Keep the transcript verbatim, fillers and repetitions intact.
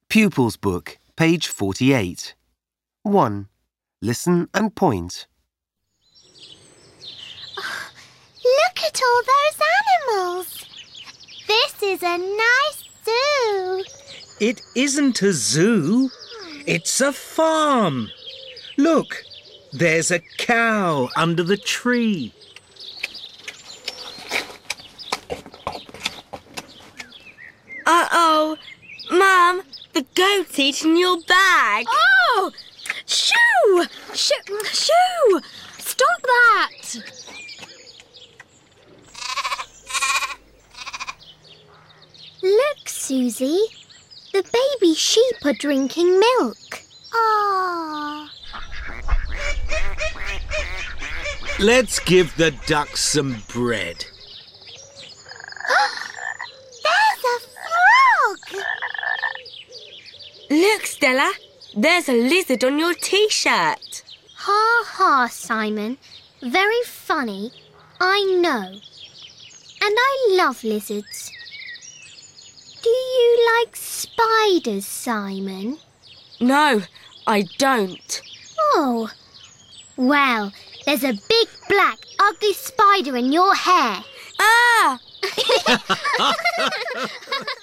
Pupils Book, page forty-eight. one. Listen and point. Oh, look at all those animals. This is a nice zoo. It isn't a zoo. It's a farm. Look, there's a cow under the tree. Uh-oh. Mum, the goat's eating your bag. Oh! Shoo! Shoo! Shoo! Stop that! Look, Susie. The baby sheep are drinking milk. Ah. Let's give the ducks some bread. There's a frog! Look, Stella, there's a lizard on your T-shirt. Ha ha, Simon. Very funny. I know. And I love lizards. Do you like spiders, Simon? No, I don't. Oh. Well, there's a big, black, ugly spider in your hair. Ah!